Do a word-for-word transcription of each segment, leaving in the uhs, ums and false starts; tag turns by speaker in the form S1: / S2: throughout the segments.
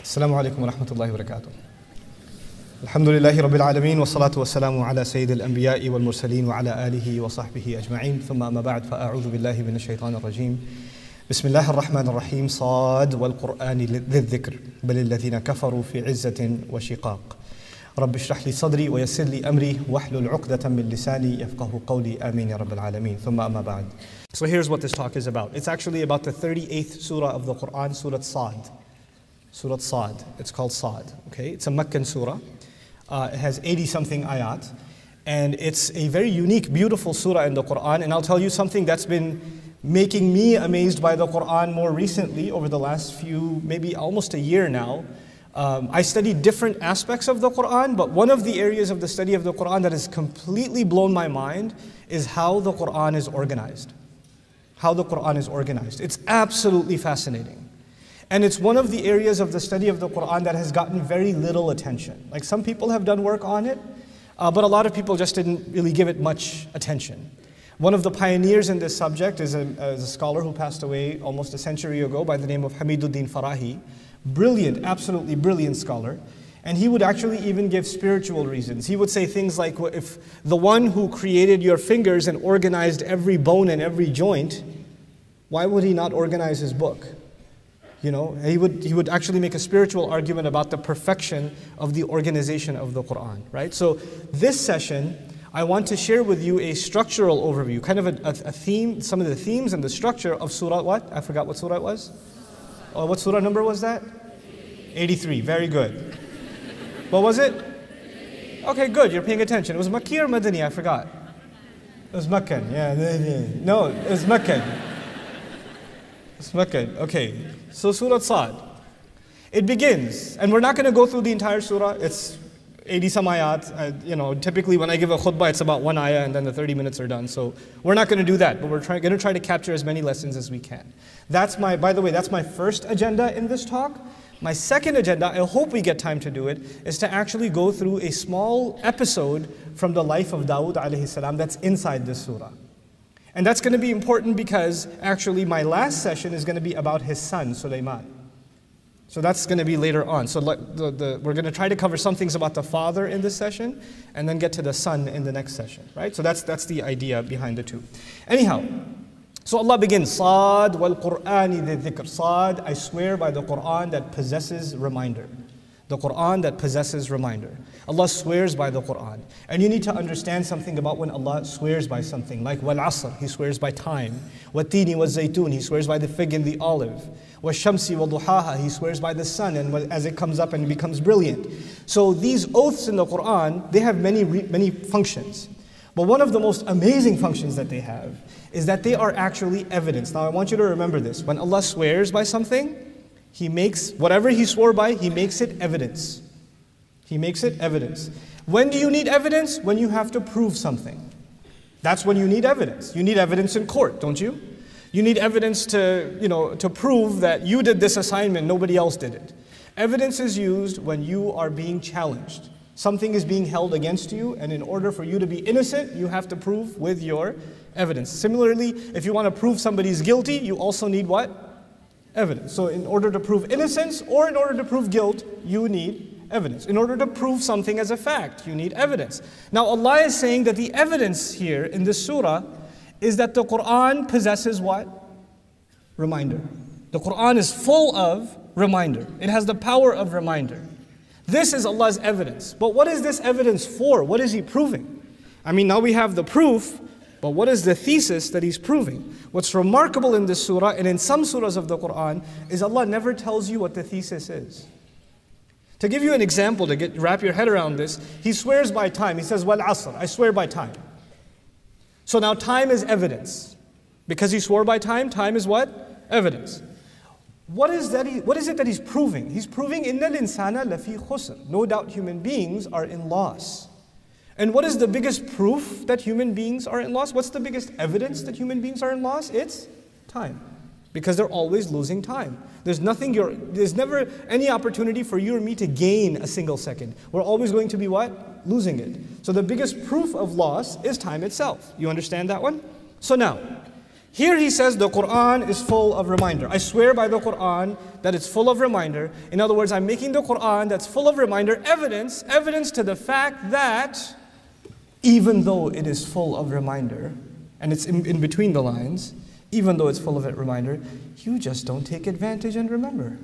S1: السلام عليكم ورحمة الله وبركاته. الحمد لله رب العالمين والصلاة والسلام على سيد الأنبياء والمرسلين وعلى آله وصحبه أجمعين ثم أما بعد فأعوذ بالله من الشيطان الرجيم. بسم الله الرحمن الرحيم. صاد والقرآن ذي الذكر بل الذين كفروا في عزة وشقاق. رب اشرح لي صدري ويسر لي أمري واحلل عقدة من لساني يفقه قولي آمين يا رب العالمين ثم أما بعد. So here's what this talk is about. It's actually about the thirty-eighth surah of the Quran, Surah Sad. Surah Sad. It's called Sad. Okay, it's a Meccan surah. Uh, it has eighty something ayat. And it's a very unique, beautiful surah in the Quran. And I'll tell you something that's been making me amazed by the Quran more recently over the last few, maybe almost a year now. Um, I studied different aspects of the Quran, but one of the areas of the study of the Quran that has completely blown my mind is how the Quran is organized. How the Quran is organized. It's absolutely fascinating. And it's one of the areas of the study of the Quran that has gotten very little attention. Like some people have done work on it, uh, but a lot of people just didn't really give it much attention. One of the pioneers in this subject is a, is a scholar who passed away almost a century ago by the name of Hamiduddin Farahi. Brilliant, absolutely brilliant scholar. And he would actually even give spiritual reasons. He would say things like, if the one who created your fingers and organized every bone and every joint, why would he not organize his book? You know, he would he would actually make a spiritual argument about the perfection of the organization of the Quran, right? So this session, I want to share with you a structural overview, kind of a, a, a theme, some of the themes and the structure of surah what? I forgot what surah it was. Oh, what surah number was that? eighty-three, very good. What was it? Okay, good, you're paying attention. It was Makki or Madani, I forgot. It was Meccan, yeah. No, it was Meccan. It's Meccan, okay. So Surah Sad. It begins, and we're not going to go through the entire surah. It's eighty some ayat. Uh, you know, typically when I give a khutbah, it's about one ayah and then the thirty minutes are done. So we're not going to do that, but we're trying, going to try to capture as many lessons as we can. That's my, by the way, that's my first agenda in this talk. My second agenda, I hope we get time to do it, is to actually go through a small episode from the life of Dawood alayhi salam that's inside this surah. And that's going to be important because actually my last session is going to be about his son, Sulaiman. So that's going to be later on. So the, the, we're going to try to cover some things about the father in this session and then get to the son in the next session, right? So that's, that's the idea behind the two. Anyhow, so Allah begins, Sad wal Qur'ani dhi dhikr. Sad, I swear by the Qur'an that possesses reminder. The Qur'an that possesses reminder. Allah swears by the Qur'an. And you need to understand something about when Allah swears by something. Like wal asr, He swears by time. Wat-tini waz-zaytun, He swears by the fig and the olive. Wash-shamsi wa-duhaha, He swears by the sun and as it comes up and it becomes brilliant. So these oaths in the Qur'an, they have many, many functions. But one of the most amazing functions that they have is that they are actually evidence. Now I want you to remember this. When Allah swears by something, He makes, whatever He swore by, He makes it evidence. He makes it evidence. When do you need evidence? When you have to prove something. That's when you need evidence. You need evidence in court, don't you? You need evidence to, you know, to prove that you did this assignment, nobody else did it. Evidence is used when you are being challenged. Something is being held against you, and in order for you to be innocent, you have to prove with your evidence. Similarly, if you want to prove somebody's guilty, you also need what? Evidence. So in order to prove innocence or in order to prove guilt, you need evidence. In order to prove something as a fact, you need evidence. Now Allah is saying that the evidence here in this surah is that the Qur'an possesses what? Reminder. The Qur'an is full of reminder. It has the power of reminder. This is Allah's evidence. But what is this evidence for? What is He proving? I mean, now we have the proof, but what is the thesis that He's proving? What's remarkable in this surah and in some surahs of the Qur'an is Allah never tells you what the thesis is. To give you an example, to get wrap your head around this, He swears by time. He says, wal asr, I swear by time. So now time is evidence. Because He swore by time, time is what? Evidence. What is that? He, what is it that He's proving? He's proving, innal insana lafi khusr. No doubt human beings are in loss. And what is the biggest proof that human beings are in loss? What's the biggest evidence that human beings are in loss? It's time. Because they're always losing time. There's nothing you're, there's never any opportunity for you or me to gain a single second. We're always going to be what? Losing it. So the biggest proof of loss is time itself. You understand that one? So now, Here he says the Quran is full of reminder. I swear by the Quran that it's full of reminder. In other words, I'm making the Quran that's full of reminder evidence, evidence to the fact that even though it is full of reminder, and it's in, in between the lines, even though it's full of reminder, you just don't take advantage and remember.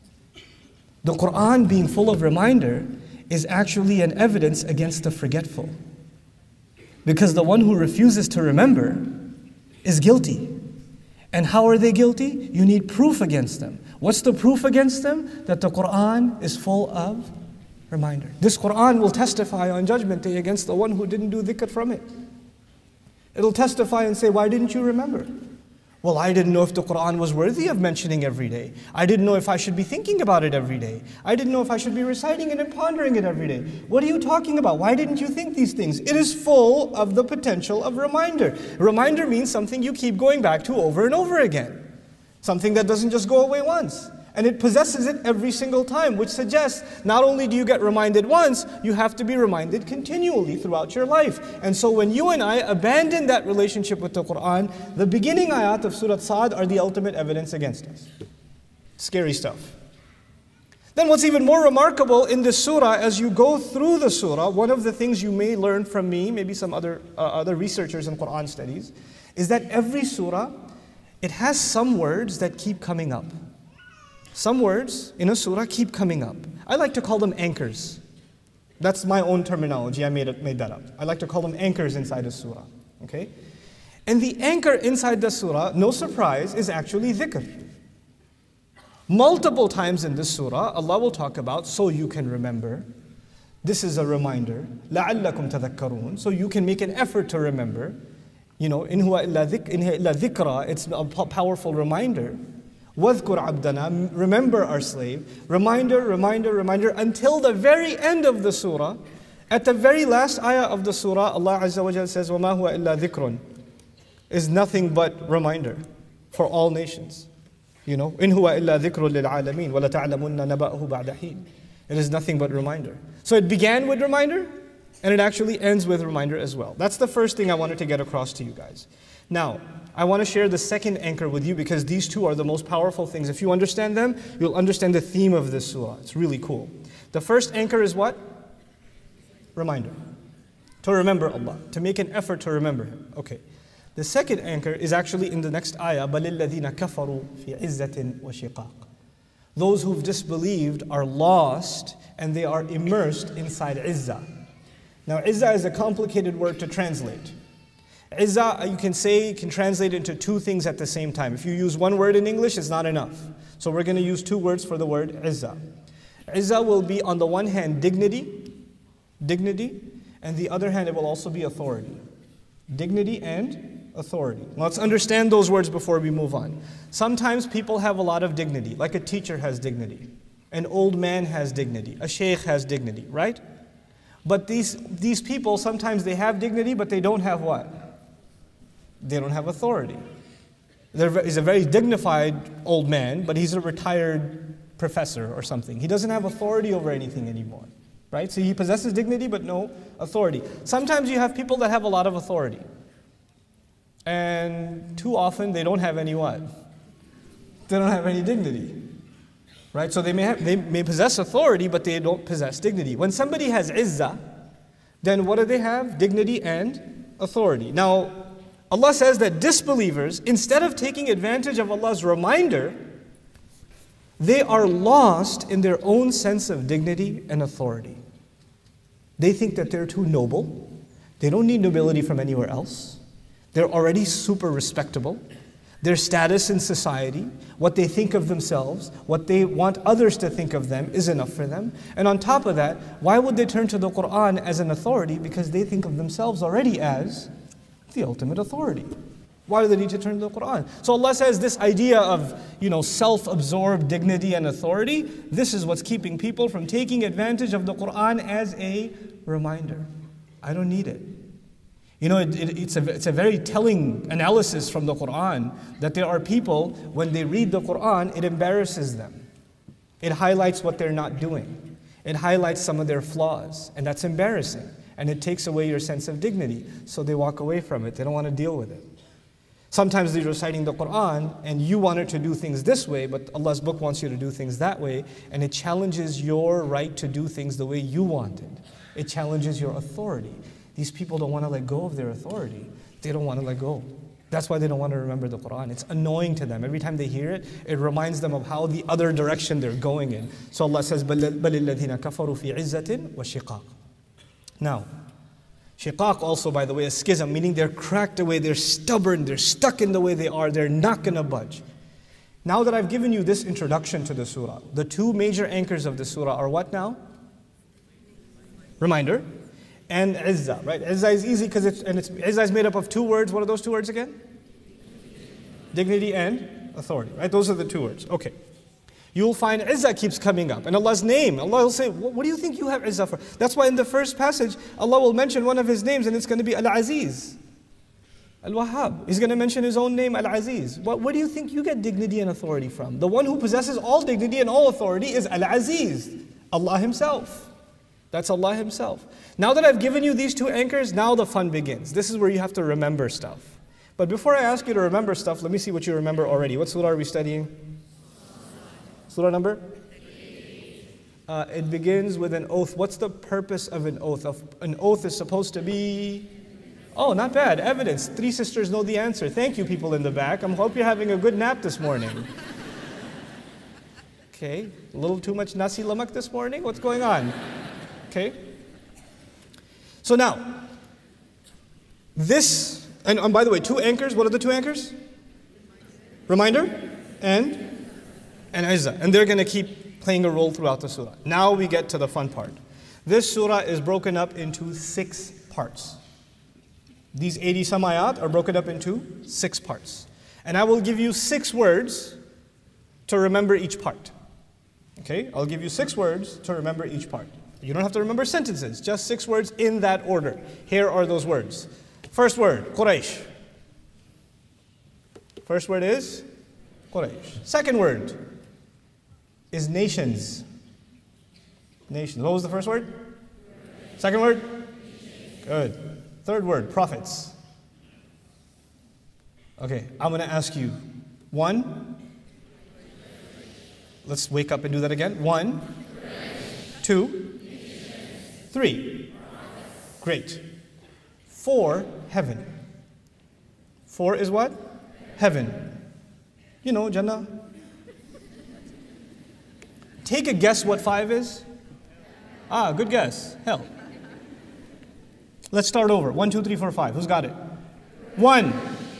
S1: The Quran being full of reminder is actually an evidence against the forgetful. Because the one who refuses to remember is guilty. And how are they guilty? You need proof against them. What's the proof against them? That the Quran is full of reminder. This Quran will testify on Judgment Day against the one who didn't do dhikr from it. It'll testify and say, why didn't you remember? Well, I didn't know if the Quran was worthy of mentioning every day. I didn't know if I should be thinking about it every day. I didn't know if I should be reciting it and pondering it every day. What are you talking about? Why didn't you think these things? It is full of the potential of reminder. Reminder means something you keep going back to over and over again. Something that doesn't just go away once. And it possesses it every single time, which suggests not only do you get reminded once, you have to be reminded continually throughout your life. And so when you and I abandon that relationship with the Quran, the beginning ayat of Surah Sa'd are the ultimate evidence against us. Scary stuff. Then what's even more remarkable in this surah, as you go through the surah, one of the things you may learn from me, maybe some other, uh, other researchers in Quran studies, is that every surah, it has some words that keep coming up. Some words in a surah keep coming up. I like to call them anchors. That's my own terminology, I made, it, made that up. I like to call them anchors inside a surah. Okay? And the anchor inside the surah, no surprise, is actually dhikr. Multiple times in this surah, Allah will talk about, so you can remember. This is a reminder. لَعَلَّكُمْ تَذَكَّرُونَ. So you can make an effort to remember. You know, إِنْ هُوَ إِلَّا ذِكْرَى. It's a powerful reminder. وَاذْكُرْ عَبْدَنَا. Remember our slave. Reminder, reminder, reminder, until the very end of the surah. At the very last ayah of the surah, Allah Azza wa Jalla says, وَمَا هُوَ إِلَّا ذِكْرٌ. Is nothing but reminder for all nations. You know, إِنْ هُوَ إِلَّا ذِكْرٌ لِلْعَالَمِينَ وَلَتَعْلَمُنَّ نَبَأَهُ بَعْدَ حِينٍ. It is nothing but reminder. So it began with reminder, and it actually ends with reminder as well. That's the first thing I wanted to get across to you guys. Now, I want to share the second anchor with you because these two are the most powerful things. If you understand them, you'll understand the theme of this surah. It's really cool. The first anchor is what? Reminder. To remember Allah. To make an effort to remember Him. Okay. The second anchor is actually in the next ayah. بَلِ الَّذِينَ كَفَرُوا فِي عِزَّةٍ وَشِقَاقٍ. Those who've disbelieved are lost and they are immersed inside izzah. Now, izzah is a complicated word to translate. Izzah, you can say, you can translate into two things at the same time. If you use one word in English, it's not enough. So we're going to use two words for the word izzah. Izzah will be, on the one hand, dignity, dignity, and the other hand, it will also be authority. Dignity and authority. Let's understand those words before we move on. Sometimes people have a lot of dignity, like a teacher has dignity. An old man has dignity. A sheikh has dignity, right? But these, these people, sometimes they have dignity, but they don't have what? They don't have authority. They're, he's a very dignified old man, but he's a retired professor or something. He doesn't have authority over anything anymore, right? So he possesses dignity, but no authority. Sometimes you have people that have a lot of authority. And too often, they don't have any what? They don't have any dignity. Right? So they may, have, they may possess authority, but they don't possess dignity. When somebody has izzah, then what do they have? Dignity and authority. Now, Allah says that disbelievers, instead of taking advantage of Allah's reminder, they are lost in their own sense of dignity and authority. They think that they're too noble. They don't need nobility from anywhere else. They're already super respectable. Their status in society, what they think of themselves, what they want others to think of them is enough for them. And on top of that, why would they turn to the Quran as an authority? Because they think of themselves already as the ultimate authority. Why do they need to turn to the Quran? So Allah says this idea of, you know, self-absorbed dignity and authority, this is what's keeping people from taking advantage of the Quran as a reminder. I don't need it. You know, it, it, it's, a, it's a very telling analysis from the Quran that there are people, when they read the Quran, it embarrasses them. It highlights what they're not doing. It highlights some of their flaws, and that's embarrassing. And it takes away your sense of dignity. So they walk away from it. They don't want to deal with it. Sometimes you're reciting the Quran and you wanted to do things this way, but Allah's book wants you to do things that way, and it challenges your right to do things the way you wanted. It challenges your authority. These people don't want to let go of their authority. They don't want to let go. That's why they don't want to remember the Quran. It's annoying to them. Every time they hear it, it reminds them of how the other direction they're going in. So Allah says, بَلِ الَّذِينَ كَفَرُوا فِي عِزَّةٍ وَشِقَاقٍ. Now, shiqaq also, by the way, is schism, meaning they're cracked away, they're stubborn, they're stuck in the way they are, they're not going to budge. Now that I've given you this introduction to the surah, the two major anchors of the surah are what now? Reminder. And izzah, right? Izzah is easy because it's, and it's, izzah is made up of two words. What are those two words again? Dignity and authority, right? Those are the two words. Okay. You'll find izzah keeps coming up. And Allah's name, Allah will say, what do you think you have izzah for? That's why in the first passage, Allah will mention one of His names and it's going to be Al-Aziz. Al-Wahhab. He's going to mention His own name, Al-Aziz. What, where do you think you get dignity and authority from? The one who possesses all dignity and all authority is Al-Aziz, Allah Himself. That's Allah Himself. Now that I've given you these two anchors, now the fun begins. This is where you have to remember stuff. But before I ask you to remember stuff, let me see what you remember already. What surah are we studying? Surah number? Uh, it begins with an oath. What's the purpose of an oath? Of, an oath is supposed to be... Oh, not bad. Evidence. Three sisters know the answer. Thank you, people in the back. I hope you're having a good nap this morning. Okay. A little too much nasi lemak this morning? What's going on? Okay. So now, this... And, and by the way, two anchors. What are the two anchors? Reminder and... and izzah. And they're going to keep playing a role throughout the surah. Now we get to the fun part. This surah is broken up into six parts. These eighty some ayat are broken up into six parts. And I will give you six words to remember each part. Okay? I'll give you six words to remember each part. You don't have to remember sentences, just six words in that order. Here are those words. First word, Quraysh. First word is Quraysh. Second word is nations. Nations. What was the first word? Second word? Good. Third word, prophets. Okay, I'm going to ask you. One. Let's wake up and do that again. One. Two. Three. Great. Four, heaven. Four is what? Heaven. You know, Jannah. Take a guess what five is? Ah, good guess. Hell. Let's start over. One, two, three, four, five. Who's got it? One.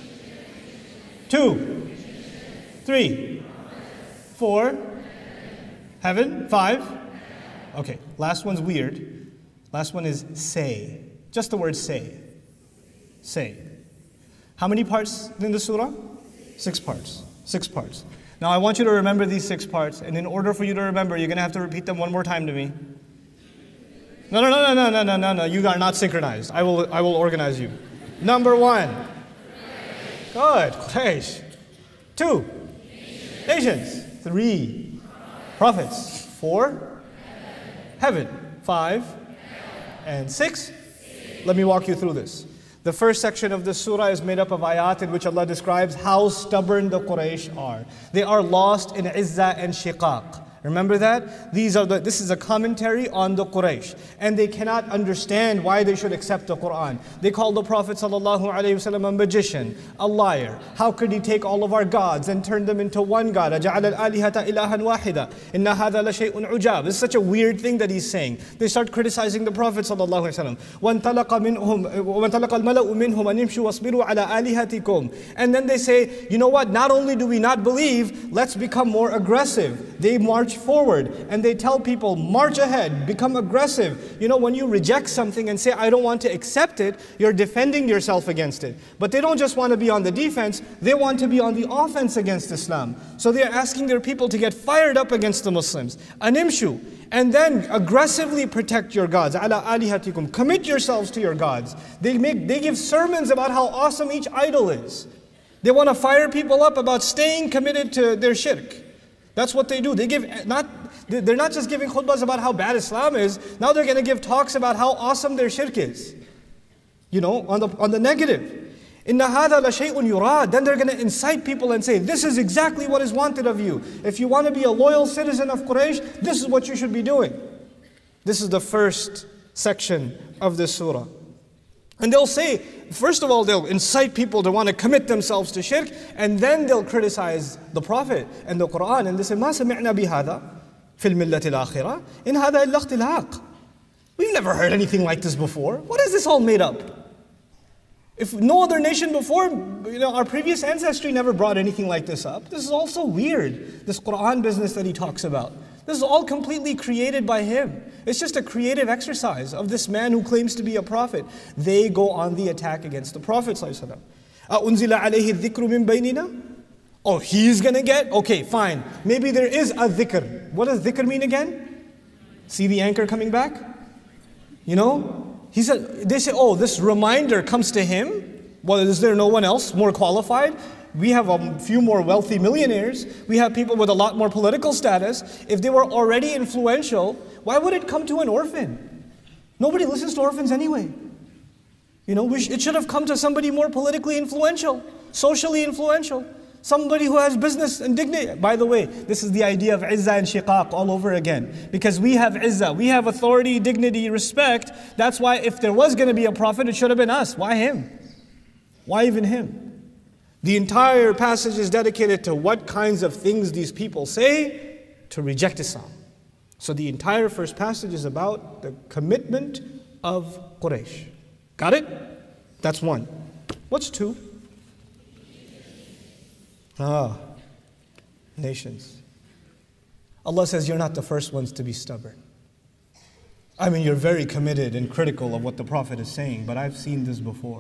S1: Two. Three. Four. Heaven. Five. Okay, last one's weird. Last one is say. Just the word say. Say. How many parts in the surah? Six parts. Six parts. Now I want you to remember these six parts, and in order for you to remember, you're going to have to repeat them one more time to me. No, no, no, no, no, no, no, no. You are not synchronized. I will, I will organize you. Number one. Good. Quraysh. Two. Nations. Three. Prophets. Four. Heaven. Five. And six. Let me walk you through this. The first section of the surah is made up of ayat in which Allah describes how stubborn the Quraysh are. They are lost in izzah and shiqaq. Remember that? These are the, this is a commentary on the Quraysh. And they cannot understand why they should accept the Quran. They call the Prophet ﷺ a magician, a liar. How could he take all of our gods and turn them into one God? أَجَعَلَ الْآلِهَةَ إِلَهًا وَاحِدًا إِنَّ هَذَا لَشَيْءٌ عُجَابٌ. This is such a weird thing that he's saying. They start criticizing the Prophet ﷺ. وَانْطَلَقَ مِنْهُمْ وَانْطَلَقَ الْمَلَأُ مِنْهُمْ أَنْ يَمْشُوا وَاصْبِرُوا عَلَىٰ آلِهَتِكُمْ. And then they say, you know what? Not only do we not believe, let's become more aggressive. They march forward and they tell people, march ahead, become aggressive. You know, when you reject something and say, I don't want to accept it, you're defending yourself against it. But they don't just want to be on the defense, they want to be on the offense against Islam. So they're asking their people to get fired up against the Muslims. Animshu. And then aggressively protect your gods. Ala alihatikum. Commit yourselves to your gods. They make, they give sermons about how awesome each idol is. They want to fire people up about staying committed to their shirk. That's what they do. They give not they're not just giving khutbahs about how bad Islam is. Now they're going to give talks about how awesome their shirk is. You know, on the on the negative. إِنَّ هَذَا لَشَيْءٌ يُرَادٌ. Then they're going to incite people and say, this is exactly what is wanted of you. If you want to be a loyal citizen of Quraysh, this is what you should be doing. This is the first section of this surah. And they'll say, first of all, they'll incite people to want to commit themselves to shirk, and then they'll criticize the Prophet and the Quran, and they say, مَا سَمِعْنَا بِهَذَا فِي الْمِلَّةِ الْآخِرَةِ إِنْ هَذَا إِلَّا اخْتِلَاقٌ. We've never heard anything like this before. What is this all made up? If no other nation before, you know, our previous ancestry never brought anything like this up. This is all so weird, this Quran business that he talks about. This is all completely created by him. It's just a creative exercise of this man who claims to be a prophet. They go on the attack against the Prophet ﷺ. أَأُنزِلَ عَلَيْهِ الذِّكْرُ مِن بَيْنِنَا. Oh, he's gonna get? Okay, fine. Maybe there is a dhikr. What does dhikr mean again? See the anchor coming back? You know? He said, they say, oh, this reminder comes to him. Well, is there no one else more qualified? We have a few more wealthy millionaires. We have people with a lot more political status. If they were already influential, why would it come to an orphan? Nobody listens to orphans anyway. You know, we sh- it should have come to somebody more politically influential, socially influential. Somebody who has business and dignity. By the way, this is the idea of izzah and shiqaq all over again. Because we have izzah, we have authority, dignity, respect. That's why if there was going to be a prophet, it should have been us. Why him? Why even him? The entire passage is dedicated to what kinds of things these people say to reject Islam. So the entire first passage is about the commitment of Quraysh. Got it? That's one. What's two? Ah, nations. Allah says you're not the first ones to be stubborn. I mean, you're very committed and critical of what the Prophet is saying, but I've seen this before.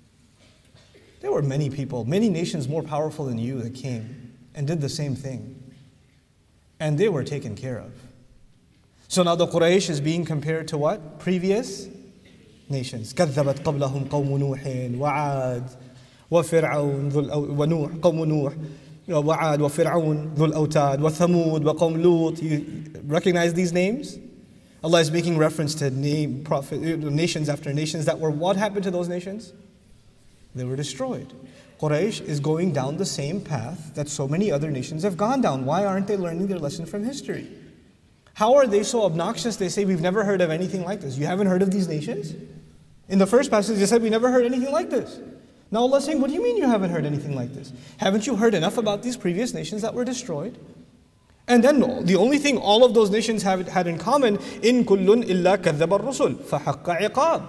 S1: There were many people, many nations more powerful than you that came and did the same thing. And they were taken care of. So now the Quraysh is being compared to what? Previous nations. كَذَّبَتْ قَبْلَهُمْ قَوْمُ نُوحٍ وَعَادٍ وفرعون ذو الأو... ونوح قوم نوح وعاد وفرعون ذو الأوتاد وثمود وقوم لوط. You recognize these names? Allah is making reference to name, prophet, nations after nations that were, what happened to those nations? They were destroyed. Quraysh is going down the same path that so many other nations have gone down. Why aren't they learning their lesson from history? How are they so obnoxious? They say, we've never heard of anything like this. You haven't heard of these nations? In the first passage, they said, we never heard anything like this. Now Allah is saying, what do you mean you haven't heard anything like this? Haven't you heard enough about these previous nations that were destroyed? And then the only thing all of those nations have had in common, إِن كُلٌّ إِلَّا كَذَّبَ الرُّسُلِ فَحَقَّ عِقَابٍ.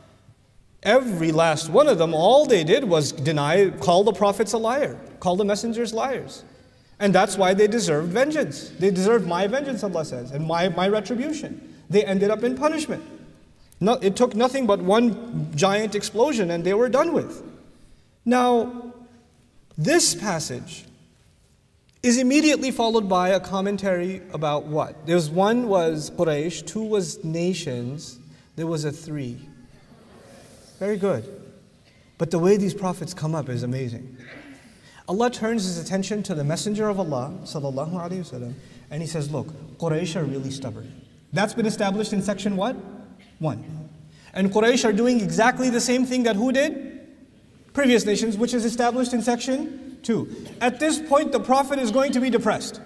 S1: Every last one of them, all they did was deny, call the prophets a liar, call the messengers liars. And that's why they deserved vengeance. They deserved my vengeance, Allah says, and my, my retribution. They ended up in punishment. No, it took nothing but one giant explosion and they were done with. Now, this passage is immediately followed by a commentary about what? There's one was Quraysh, two was nations, there was a three. Very good. But the way these prophets come up is amazing. Allah turns His attention to the Messenger of Allah, sallallahu alaihi wasallam, and He says, look, Quraysh are really stubborn. That's been established in section what? One. And Quraysh are doing exactly the same thing that who did? Previous nations, which is established in section two. At this point, the Prophet is going to be depressed.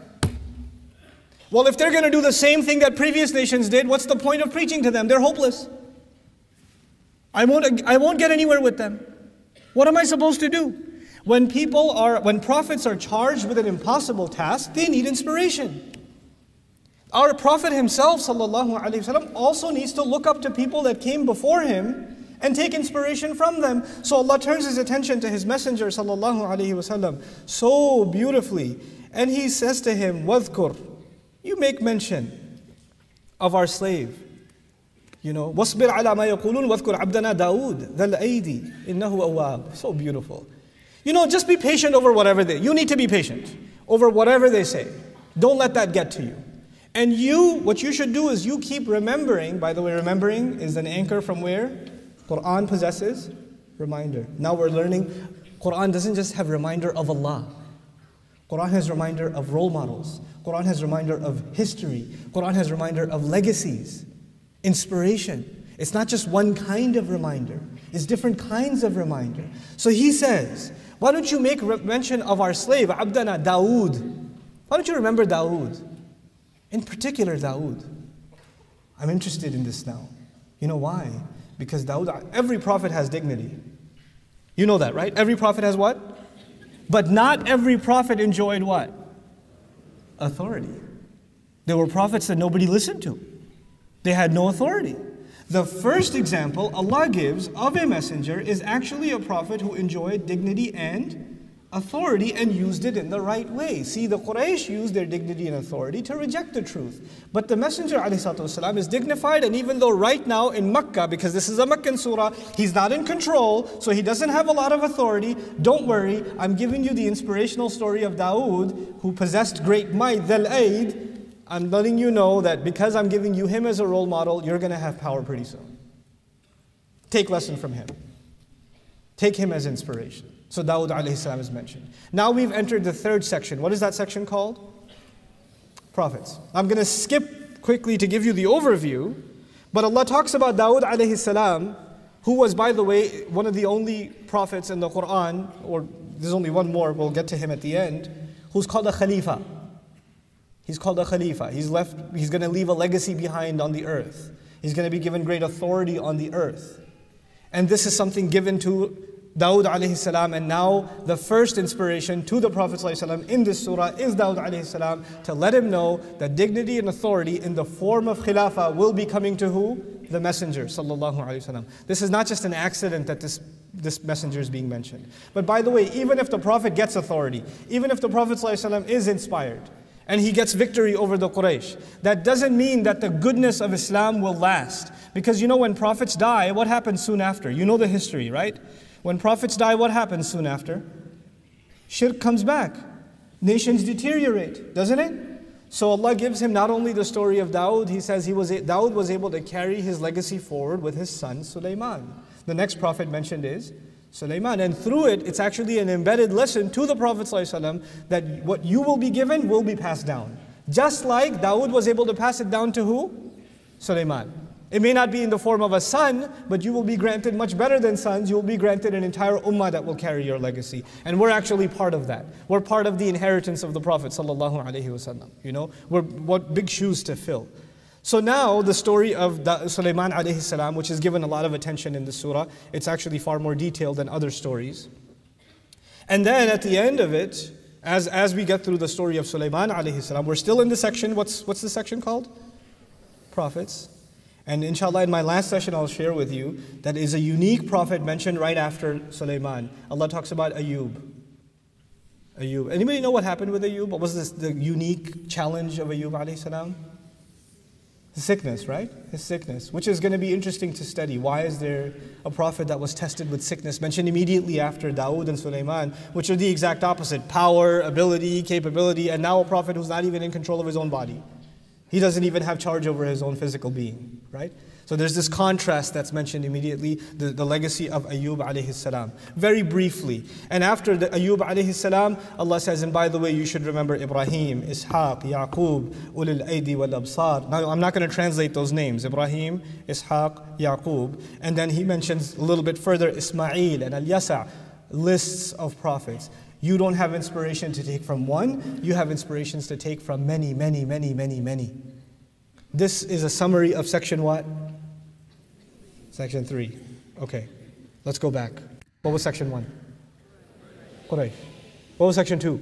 S1: Well, if they're going to do the same thing that previous nations did, what's the point of preaching to them? They're hopeless. I won't, I won't get anywhere with them. What am I supposed to do? When people are, when prophets are charged with an impossible task, they need inspiration. Our Prophet himself, sallallahu alaihi wasallam, also needs to look up to people that came before him and take inspiration from them. So Allah turns His attention to His Messenger sallallahu alaihi wasallam so beautifully, and He says to him, "Wadhkur," you make mention of our slave. You know, "Wasbir ala ma yaqulun wadhkur abdana Dawood dhal aidi innahu awwab." So beautiful. You know, just be patient over whatever they. You need to be patient over whatever they say. Don't let that get to you. And you, what you should do is you keep remembering. By the way, remembering is an anchor from where? Quran possesses reminder. Now we're learning, Quran doesn't just have reminder of Allah. Quran has reminder of role models. Quran has reminder of history. Quran has reminder of legacies, inspiration. It's not just one kind of reminder. It's different kinds of reminder. So he says, why don't you make mention of our slave, Abdana, Dawood? Why don't you remember Dawood? In particular, Dawood. I'm interested in this now. You know why? Because Dawood, every prophet has dignity. You know that, right? Every prophet has what? But not every prophet enjoyed what? Authority. There were prophets that nobody listened to. They had no authority. The first example Allah gives of a messenger is actually a prophet who enjoyed dignity and authority and used it in the right way. See, the Quraysh used their dignity and authority to reject the truth. But the Messenger ﷺ is dignified, and even though right now in Makkah, because this is a Meccan surah, he's not in control, so he doesn't have a lot of authority. Don't worry, I'm giving you the inspirational story of Dawood, who possessed great might, Dhal Aid. I'm letting you know that because I'm giving you him as a role model, you're going to have power pretty soon. Take lesson from him. Take him as inspiration. So Dawood alayhi salam is mentioned. Now we've entered the third section. What is that section called? Prophets. I'm going to skip quickly to give you the overview, but Allah talks about Dawood alayhi salam, who was, by the way, one of the only prophets in the Quran, or there's only one more, we'll get to him at the end, who's called a Khalifa. He's called a Khalifa. He's left. He's going to leave a legacy behind on the earth. He's going to be given great authority on the earth. And this is something given to Dawood alayhi salam, and now the first inspiration to the Prophet sallallahu alaihi wasallam in this surah is Dawood alayhi salam, to let him know that dignity and authority in the form of Khilafah will be coming to who? The Messenger sallallahu alaihi wasallam. This is not just an accident that this, this messenger is being mentioned. But by the way, even if the Prophet gets authority, even if the Prophet sallallahu alaihi wasallam is inspired, and he gets victory over the Quraysh, that doesn't mean that the goodness of Islam will last. Because you know when prophets die, what happens soon after? You know the history, right? When prophets die, what happens soon after? Shirk comes back. Nations deteriorate, doesn't it? So Allah gives him not only the story of Dawood, he says he was Dawood was able to carry his legacy forward with his son Sulaiman. The next prophet mentioned is Sulaiman, and through it, it's actually an embedded lesson to the Prophet ﷺ that what you will be given will be passed down. Just like Dawood was able to pass it down to who? Sulaiman. It may not be in the form of a son, but you will be granted much better than sons. You will be granted an entire ummah that will carry your legacy. And we're actually part of that. We're part of the inheritance of the Prophet ﷺ. You know, we're what big shoes to fill. So now the story of Sulaiman alayhi salam, which is given a lot of attention in the surah, it's actually far more detailed than other stories. And then at the end of it, as, as we get through the story of Sulaiman alayhi salam, we're still in the section, what's, what's the section called? Prophets. And inshallah in my last session I'll share with you that is a unique prophet mentioned right after Sulaiman. Allah talks about Ayub. Ayub. Anybody know what happened with Ayub? What was this, the unique challenge of Ayub alayhi salam? His sickness, right? His sickness, which is going to be interesting to study. Why is there a prophet that was tested with sickness mentioned immediately after Dawood and Sulaiman, which are the exact opposite? Power, ability, capability, and now a prophet who's not even in control of his own body. He doesn't even have charge over his own physical being, right? So there's this contrast that's mentioned immediately, the, the legacy of Ayub alayhi salam. Very briefly. And after the Ayub alayhi salam, Allah says, and by the way, you should remember Ibrahim, Ishaq, Yaqub, Ulil Aidi wal Absar. Now, I'm not going to translate those names. Ibrahim, Ishaq, Yaqub. And then he mentions a little bit further Ismail and Al-Yasa, lists of prophets. You don't have inspiration to take from one, you have inspirations to take from many, many, many, many, many. This is a summary of section what? Section three. Okay, let's go back. What was section one? Quraysh. What was section two?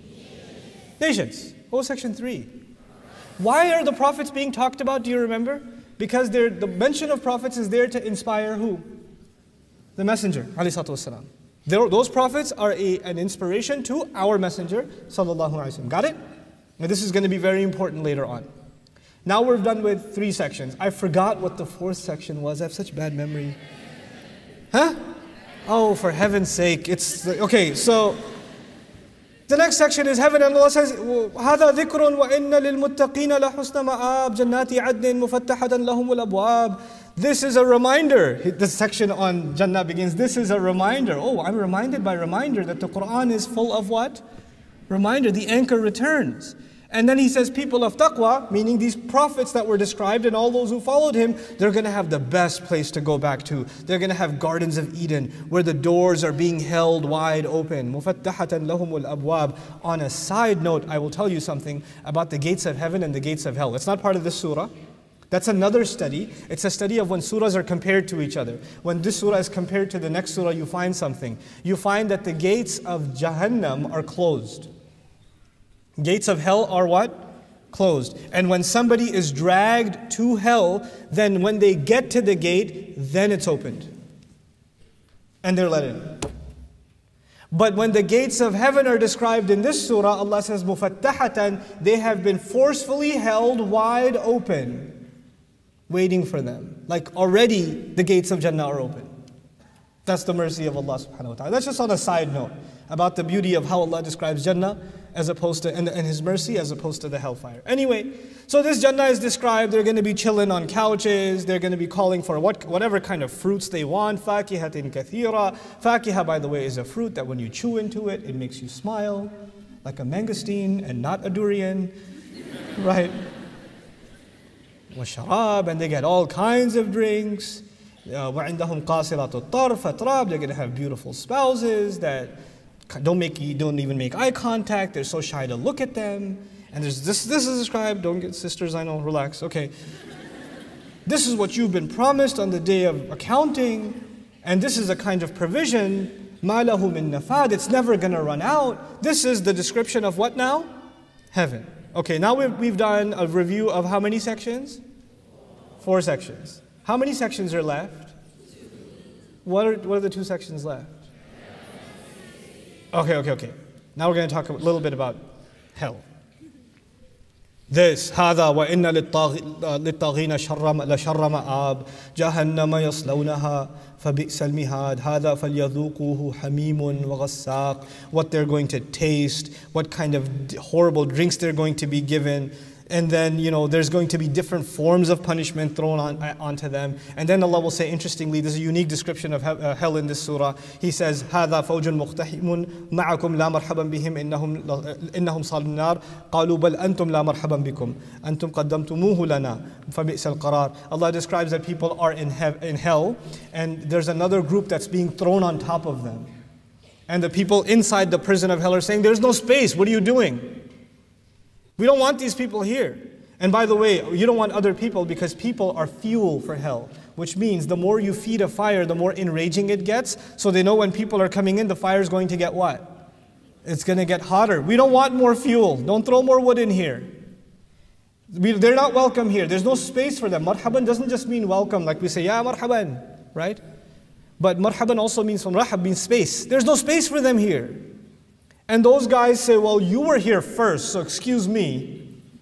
S1: Nations. What was section three? Why are the prophets being talked about, do you remember? Because the mention of prophets is there to inspire who? The messenger, alayhi salatu wasalam. Those prophets are a, an inspiration to our messenger, sallallahu alaihi wasallam. Got it? Now this is going to be very important later on. Now we're done with three sections. I forgot what the fourth section was. I have such bad memory. Huh? Oh, for heaven's sake. It's the, okay, so the next section is heaven, and Allah says, هَذَا ذِكْرٌ وَإِنَّ لِلْمُتَّقِينَ لَحُسْنَ مَآبٍ جَنَّاتِ عَدْنٍ مُفَتَّحَةً لَهُمُ الْأَبْوَابِ. This is a reminder. This section on Jannah begins. This is a reminder. Oh, I'm reminded by reminder that the Quran is full of what? Reminder. The anchor returns. And then he says people of taqwa, meaning these prophets that were described and all those who followed him, they're going to have the best place to go back to. They're going to have gardens of Eden where the doors are being held wide open. مُفَتَّحَةً لَهُمُ الْأَبْوَابِ. On a side note, I will tell you something about the gates of heaven and the gates of hell. It's not part of this surah. That's another study. It's a study of when surahs are compared to each other. When this surah is compared to the next surah, you find something. You find that the gates of Jahannam are closed. Gates of hell are what? Closed. And when somebody is dragged to hell, then when they get to the gate, then it's opened. And they're let in. But when the gates of heaven are described in this surah, Allah says, مُفَتَّحَةً, they have been forcefully held wide open, waiting for them. Like already the gates of Jannah are open. That's the mercy of Allah subhanahu wa ta'ala. That's just on a side note about the beauty of how Allah describes Jannah as opposed to, and, and His mercy as opposed to the hellfire. Anyway, so this Jannah is described, they're going to be chilling on couches, they're going to be calling for what, whatever kind of fruits they want. فَاكِهَةٍ كَثِيرًا. Fakiha, by the way, is a fruit that when you chew into it, it makes you smile, like a mangosteen and not a durian, right? وَالشَّرَابِ, and they get all kinds of drinks. وَعِنْدَهُمْ قَاصِرَاتُ الطَّرْفِ أَتْرَابِ. They're going to have beautiful spouses that don't make you don't even make eye contact. They're so shy to look at them. And there's this this is described. Don't get sisters, I know, relax. Okay. This is what you've been promised on the day of accounting. And this is a kind of provision. مَا لَهُ مِن نَفَادٍ. It's never going to run out. This is the description of what now? Heaven. Okay, now we've, we've done a review of how many sections? Four sections. How many sections are left? What are, what are the two sections left? Okay, okay, okay. Now we're going to talk a little bit about hell. This, هذا وإن للطاغين لشر مآب جهنم يصلونها فبئس المهاد هذا فليذوقوه حميم وغساق. What they're going to taste, what kind of horrible drinks they're going to be given. And then, you know, there's going to be different forms of punishment thrown on, uh, onto them. And then Allah will say, interestingly, there's a unique description of he- uh, hell in this surah. He says, هَذَا فَوْجٌ مُقْتَحِمٌ مَعَكُمْ لَا مَرْحَبًا بِهِمْ إِنَّهُمْ إِنَّهُمْ صَالُو النَّارِ قَالُوا بَلْ أَنْتُمْ لَا مَرْحَبًا بِكُمْ أَنْتُمْ قَدَّمْتُمُوهُ لَنَا فَبِئْسَ الْقَرَارِ. Allah describes that people are in, he- in hell, and there's another group that's being thrown on top of them. And the people inside the prison of hell are saying, there's no space, what are you doing? We don't want these people here. And by the way, you don't want other people because people are fuel for hell. Which means the more you feed a fire, the more enraging it gets. So they know when people are coming in, the fire is going to get what? It's going to get hotter. We don't want more fuel. Don't throw more wood in here. We, they're not welcome here. There's no space for them. Marhaban doesn't just mean welcome, like we say, ya marhaban, right? But marhaban also means, from rahab means space. There's no space for them here. And those guys say, well, you were here first, so excuse me.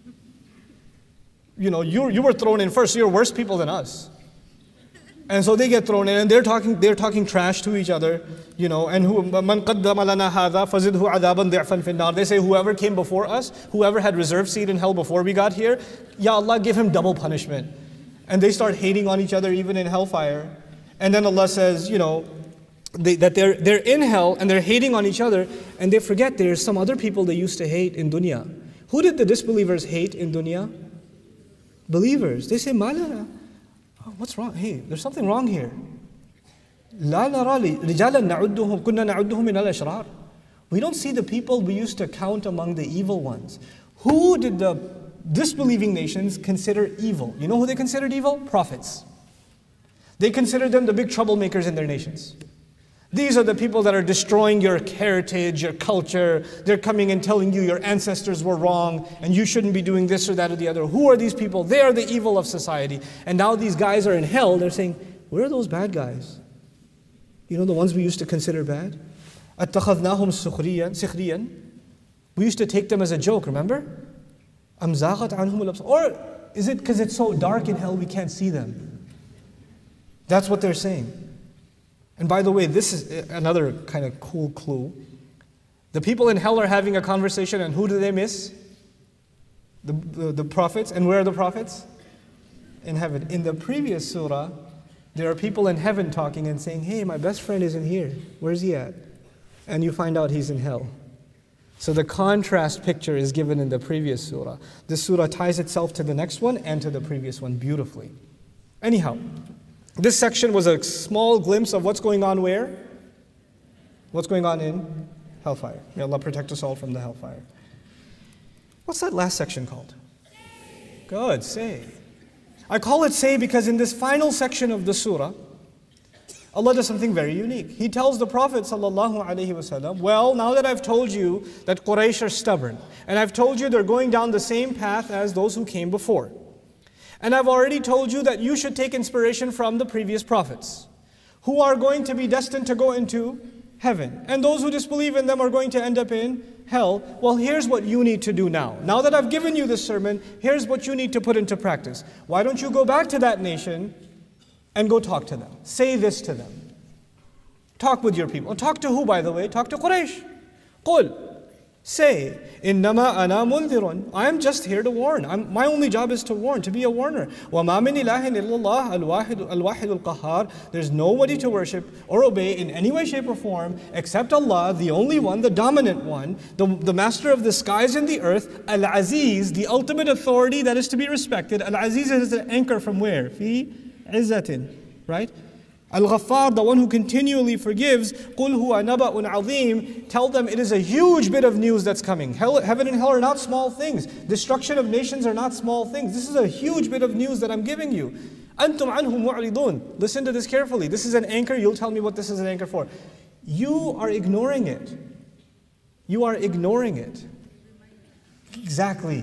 S1: You know, you, you were thrown in first, so you're worse people than us. And so they get thrown in, and they're talking they're talking trash to each other, you know, and who man qaddama lana hadha fazidhu adaban di'fan fin nar. They say whoever came before us, whoever had reserved seat in hell before we got here, ya Allah, give him double punishment. And they start hating on each other even in hellfire. And then Allah says, you know, They, that they're they're in hell and they're hating on each other, and they forget there's some other people they used to hate in dunya. Who did the disbelievers hate in dunya? Believers. They say, Malana, oh, what's wrong? Hey, there's something wrong here. La narali rijalan na'udduhum kunna na'udduhum min al-ashrar. We don't see the people we used to count among the evil ones. Who did the disbelieving nations consider evil? You know who they considered evil? Prophets. They considered them the big troublemakers in their nations. These are the people that are destroying your heritage, your culture. They're coming and telling you your ancestors were wrong and you shouldn't be doing this or that or the other. Who are these people? They are the evil of society. And now these guys are in hell. They're saying, where are those bad guys? You know, the ones we used to consider bad? أَتَّخَذْنَاهُمْ سِخْرِيًا. We used to take them as a joke, remember? أَمْ زَاغَتْ عَنْهُمُ الْأَبْصَارُ. Or is it because it's so dark in hell we can't see them? That's what they're saying. And by the way, this is another kind of cool clue. The people in hell are having a conversation, and who do they miss? The, the, the prophets. And where are the prophets? In heaven. In the previous surah, there are people in heaven talking and saying, hey, my best friend isn't here. Where's he at? And you find out he's in hell. So the contrast picture is given in the previous surah. This surah ties itself to the next one and to the previous one beautifully. Anyhow, this section was a small glimpse of what's going on where? What's going on in hellfire. May Allah protect us all from the hellfire. What's that last section called? Good, say. I call it say because in this final section of the surah, Allah does something very unique. He tells the Prophet ﷺ, well, now that I've told you that Quraysh are stubborn, and I've told you they're going down the same path as those who came before, and I've already told you that you should take inspiration from the previous prophets, who are going to be destined to go into heaven, and those who disbelieve in them are going to end up in hell. Well, here's what you need to do now. Now that I've given you this sermon, here's what you need to put into practice. Why don't you go back to that nation and go talk to them. Say this to them. Talk with your people. Talk to who, by the way? Talk to Quraysh. Qul. Say, إِنَّمَا أَنَا مُنذِرٌ. I am just here to warn. I'm, my only job is to warn, to be a warner. وَمَا مِنْ إِلَهٍ إِلَّا اللَّهُ الْوَاحِدُ الْوَاحِدُ الْقَهَّارُ. There's nobody to worship or obey in any way, shape, or form except Allah, the only one, the dominant one, the, the master of the skies and the earth, Al-Aziz, the ultimate authority that is to be respected. Al-Aziz is an anchor from where? Fi izzatin, right? Al-Ghaffar, the one who continually forgives. قُلْ هُوَ نَبَأٌ عَظِيمٌ. Tell them it is a huge bit of news that's coming. Hell, heaven and hell are not small things. Destruction of nations are not small things. This is a huge bit of news that I'm giving you. أَنْتُمْ عَنْهُ مُعْرِضُونَ. Listen to this carefully. This is an anchor. You'll tell me what this is an anchor for. You are ignoring it. You are ignoring it. Exactly.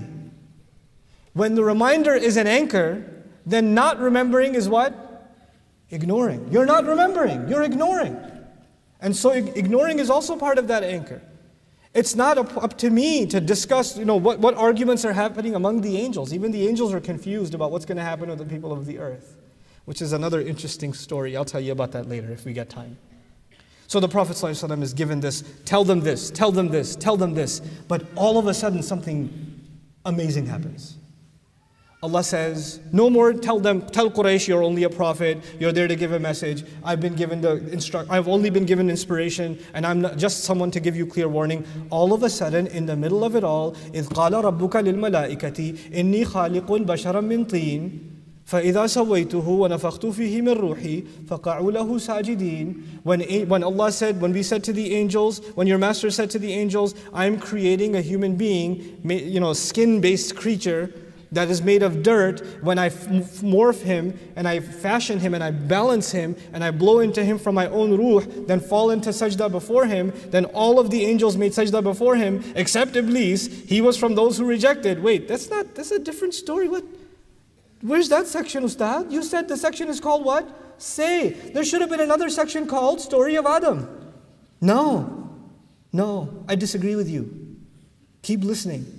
S1: When the reminder is an anchor, then not remembering is what? Ignoring. You're not remembering, you're ignoring. And so ignoring is also part of that anchor. It's not up, up to me to discuss, you know, what, what arguments are happening among the angels. Even the angels are confused about what's going to happen with the people of the earth, which is another interesting story. I'll tell you about that later if we get time. So the Prophet ﷺ is given this, tell them this, tell them this, tell them this. But all of a sudden something amazing happens. Allah says, no more tell them, tell Quraysh you're only a prophet, you're there to give a message. I've been given the instru- I've only been given inspiration, and I'm not just someone to give you clear warning. All of a sudden, in the middle of it all, إِذْ قَالَ رَبُّكَ لِلْمَلَائِكَةِ إِنِّي خَالِقٌ بَشَرًا مِّن طِينٍ فَإِذَا سَوَّيْتُهُ وَنَفَخْتُ فِيهِ مِن رُوحِي فَقَعُوا لَهُ سَاجِدِينَ. When, when Allah said, when we said to the angels, when your master said to the angels, I'm creating a human being, you know, skin-based creature, that is made of dirt, when I morph him and I fashion him and I balance him and I blow into him from my own ruh, then fall into sajda before him, then all of the angels made sajda before him, except Iblis. He was from those who rejected. Wait, that's not, that's a different story. What? Where's that section, Ustad? You said the section is called what? Say. There should have been another section called Story of Adam. No, no, I disagree with you. Keep listening.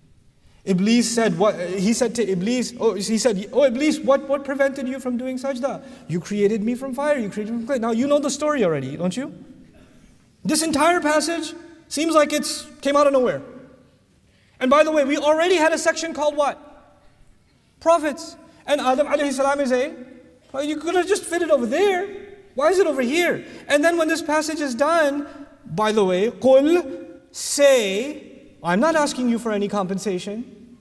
S1: Iblis said, what, he said to Iblis, oh, he said, oh Iblis, what, what prevented you from doing sajda? You created me from fire, you created me from clay. Now you know the story already, don't you? This entire passage seems like it came out of nowhere. And by the way, we already had a section called what? Prophets. And Adam alayhi salam is a, well, you could have just fit it over there. Why is it over here? And then when this passage is done, by the way, قُلْ, say, I'm not asking you for any compensation.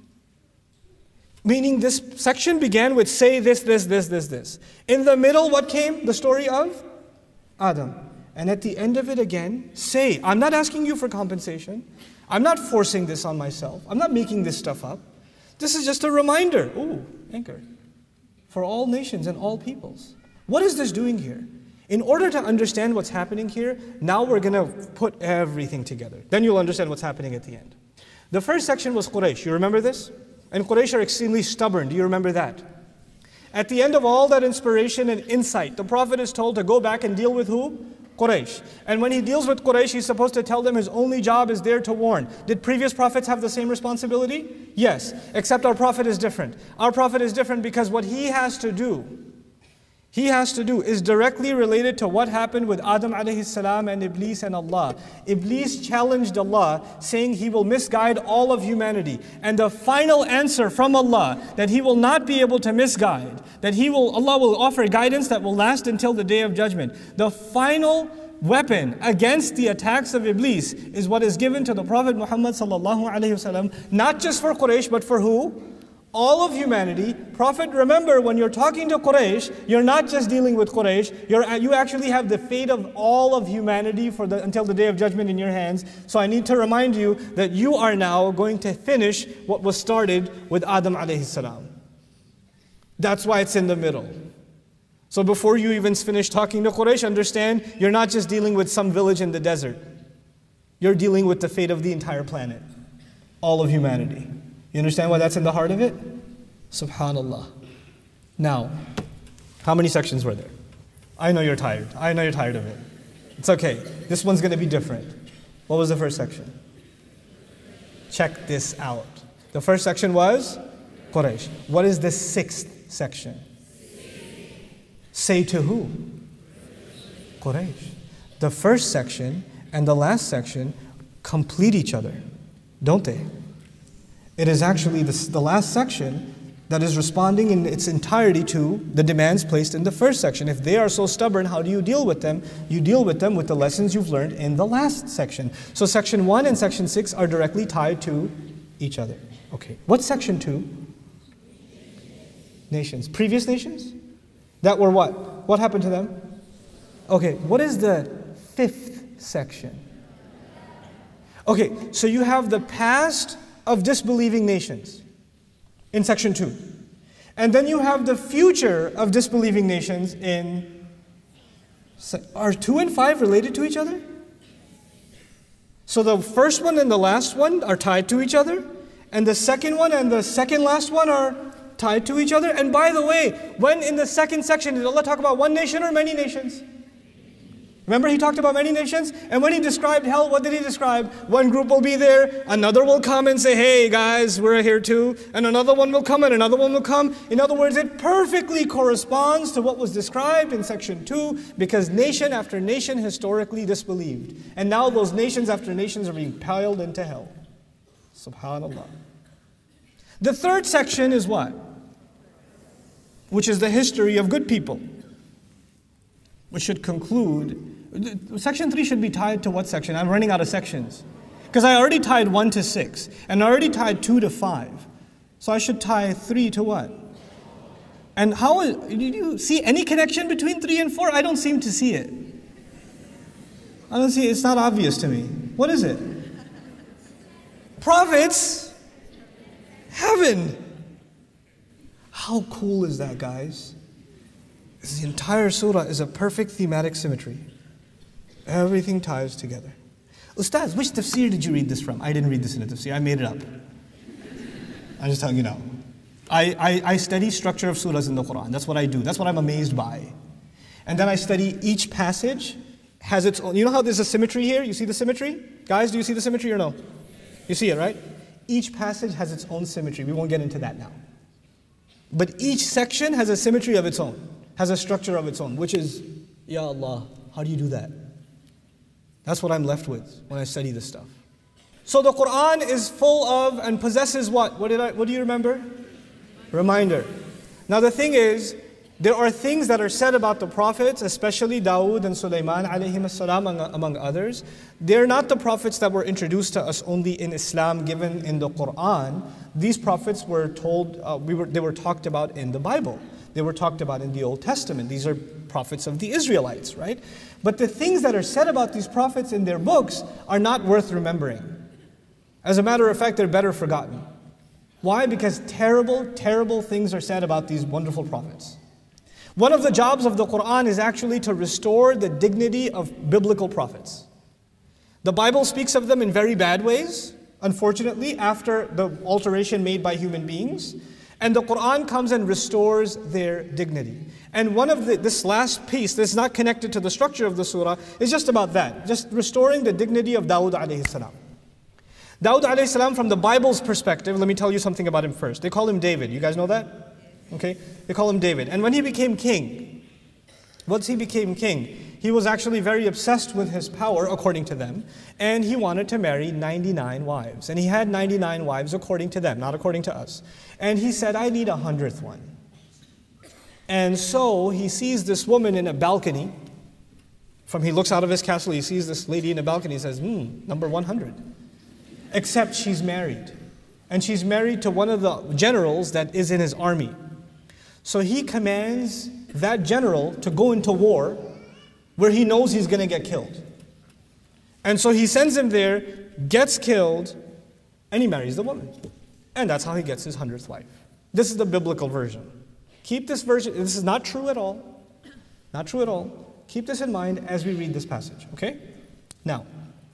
S1: Meaning this section began with say this, this, this, this, this. In the middle, what came? The story of Adam. And at the end of it again, say, I'm not asking you for compensation. I'm not forcing this on myself. I'm not making this stuff up. This is just a reminder. Ooh, anchor. For all nations and all peoples. What is this doing here? In order to understand what's happening here, now we're going to put everything together. Then you'll understand what's happening at the end. The first section was Quraysh. You remember this? And Quraysh are extremely stubborn. Do you remember that? At the end of all that inspiration and insight, the Prophet is told to go back and deal with who? Quraysh. And when he deals with Quraysh, he's supposed to tell them his only job is there to warn. Did previous prophets have the same responsibility? Yes. Except our Prophet is different. Our Prophet is different because what he has to do He has to do is directly related to what happened with Adam alayhi salam and Iblis and Allah. Iblis challenged Allah, saying he will misguide all of humanity. And the final answer from Allah, that he will not be able to misguide, that he will, Allah will offer guidance that will last until the Day of Judgment. The final weapon against the attacks of Iblis is what is given to the Prophet Muhammad sallallahu alaihi wasallam, not just for Quraysh, but for who? All of humanity. Prophet, remember, when you're talking to Quraysh, you're not just dealing with Quraysh, you're, you actually have the fate of all of humanity for the, until the Day of Judgment in your hands. So I need to remind you that you are now going to finish what was started with Adam alayhi salam. That's why it's in the middle. So before you even finish talking to Quraysh, understand, you're not just dealing with some village in the desert. You're dealing with the fate of the entire planet. All of humanity. You understand why that's in the heart of it? Subhanallah. Now, how many sections were there? I know you're tired. I know you're tired of it. It's okay. This one's going to be different. What was the first section? Check this out. The first section was Quraysh. What is the sixth section? Say to who? Quraysh. The first section and the last section complete each other, don't they? It is actually the, the last section that is responding in its entirety to the demands placed in the first section. If they are so stubborn, how do you deal with them? You deal with them with the lessons you've learned in the last section. So section one and section six are directly tied to each other. Okay, what's section two? Nations. Previous nations? That were what? What happened to them? Okay, what is the fifth section? Okay, so you have the past of disbelieving nations in section two. And then you have the future of disbelieving nations in... Are two and five related to each other? So the first one and the last one are tied to each other, and the second one and the second last one are tied to each other. And by the way, when in the second section did Allah talk about one nation or many nations? Remember, He talked about many nations? And when He described hell, what did He describe? One group will be there, another will come and say, hey guys, we're here too. And another one will come and another one will come. In other words, it perfectly corresponds to what was described in section two, because nation after nation historically disbelieved. And now those nations after nations are being piled into hell. Subhanallah. The third section is what? Which is the history of good people. Which should conclude, section three should be tied to what section? I'm running out of sections. Because I already tied one to six, and I already tied two to five. So I should tie three to what? And how, did you see any connection between three and four? I don't seem to see it. I don't see it, it's not obvious to me. What is it? Prophets, heaven. How cool is that, guys? The entire surah is a perfect thematic symmetry. Everything ties together. Ustaz, which tafsir did you read this from? I didn't read this in a tafsir, I made it up. I'm just telling you now. I, I, I study structure of surahs in the Quran. That's what I do. That's what I'm amazed by. And then I study each passage has its own. You know how there's a symmetry here? You see the symmetry? Guys, do you see the symmetry or no? You see it, right? Each passage has its own symmetry. We won't get into that now. But each section has a symmetry of its own. Has a structure of its own, which is, Ya Allah, how do you do that? That's what I'm left with when I study this stuff. So the Quran is full of and possesses what? What did I? What do you remember? Reminder. Now the thing is, there are things that are said about the prophets, especially Dawood and Sulaiman alayhim as-salam, among others. They're not the prophets that were introduced to us only in Islam, given in the Quran. These prophets were told, uh, we were, they were talked about in the Bible. They were talked about in the Old Testament. These are prophets of the Israelites, right? But the things that are said about these prophets in their books are not worth remembering. As a matter of fact, they're better forgotten. Why? Because terrible, terrible things are said about these wonderful prophets. One of the jobs of the Quran is actually to restore the dignity of biblical prophets. The Bible speaks of them in very bad ways, unfortunately, after the alteration made by human beings. And the Quran comes and restores their dignity. And one of the, this last piece, that's not connected to the structure of the surah, is just about that. Just restoring the dignity of Dawud alayhi salam. Dawud alayhi salam, from the Bible's perspective, let me tell you something about him first. They call him David. You guys know that? Okay? They call him David. And when he became king, once he became king, he was actually very obsessed with his power, according to them, and he wanted to marry ninety-nine wives. And he had ninety-nine wives according to them, not according to us. And he said, I need a hundredth one. And so he sees this woman in a balcony, From he looks out of his castle, he sees this lady in a balcony, he says, hmm, number one hundred. Except she's married. And she's married to one of the generals that is in his army. So he commands that general to go into war where he knows he's going to get killed. And so he sends him there, gets killed, and he marries the woman. And that's how he gets his hundredth wife. This is the biblical version. Keep this version, this is not true at all. Not true at all. Keep this in mind as we read this passage, okay? Now,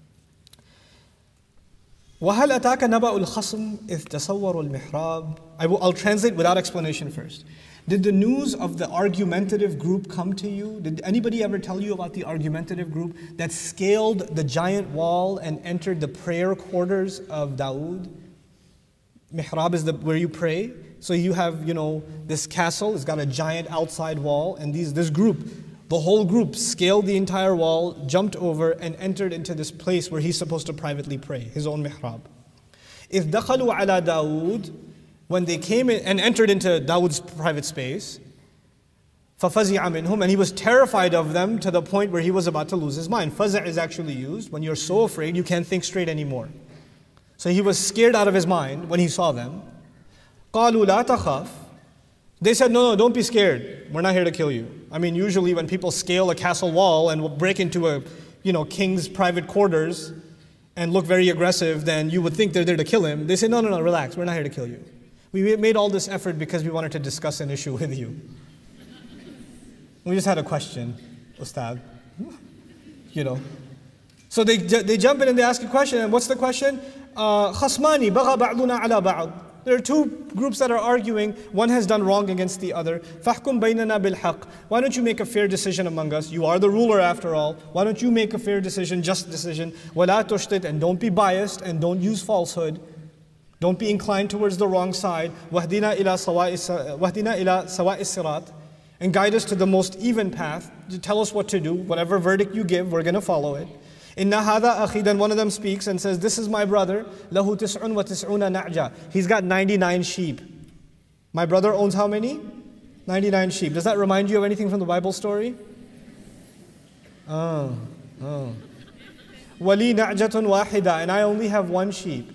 S1: وَهَلْ أَتَاكَ نَبَأُ الْخَصْمِ إِذْ تَصَوَّرُوا الْمِحْرَابِ I will, I'll translate without explanation first. Did the news of the argumentative group come to you? Did anybody ever tell you about the argumentative group that scaled the giant wall and entered the prayer quarters of Dawood? Mihrab is the, where you pray. So you have, you know, this castle, it's got a giant outside wall, and these this group, the whole group scaled the entire wall, jumped over, and entered into this place where he's supposed to privately pray, his own mihrab. إِذْ دَخَلُوا عَلَى دَاوُودَ When they came in and entered into Dawood's private space, فَفَزِعَ مِنْهُمْ And he was terrified of them to the point where he was about to lose his mind. Faza' is actually used when you're so afraid you can't think straight anymore. So he was scared out of his mind when he saw them. قَالُوا لَا تَخَافْ They said, no, no, don't be scared. We're not here to kill you. I mean, usually when people scale a castle wall and will break into a, you know, king's private quarters and look very aggressive, then you would think they're there to kill him. They say, no, no, no, relax. We're not here to kill you. We made all this effort because we wanted to discuss an issue with you. We just had a question, Ustad. You know. So they they jump in and they ask a question. And what's the question? خَصْمَانِ بَغَى بَعْضُنَا عَلَى بَعْضٍ There are two groups that are arguing. One has done wrong against the other. فَحْكُمْ بَيْنَنَا بِالْحَقِّ Why don't you make a fair decision among us? You are the ruler after all. Why don't you make a fair decision, just decision? وَلَا تُشْتِتْ And don't be biased and don't use falsehood. Don't be inclined towards the wrong side. وَهْدِنَا إِلَى سَوَاءِ الصِّرَاطِ And guide us to the most even path. Tell us what to do. Whatever verdict you give, we're going to follow it. إِنَّ هَذَا أَخِي Then one of them speaks and says, this is my brother. لَهُ تِسْعٌ وَتِسْعُونَ نَعْجَةً He's got ninety-nine sheep. My brother owns how many? ninety-nine sheep. Does that remind you of anything from the Bible story? Oh, oh. وَلِي نَعْجَةٌ وَاحِدَةٌ And I only have one sheep.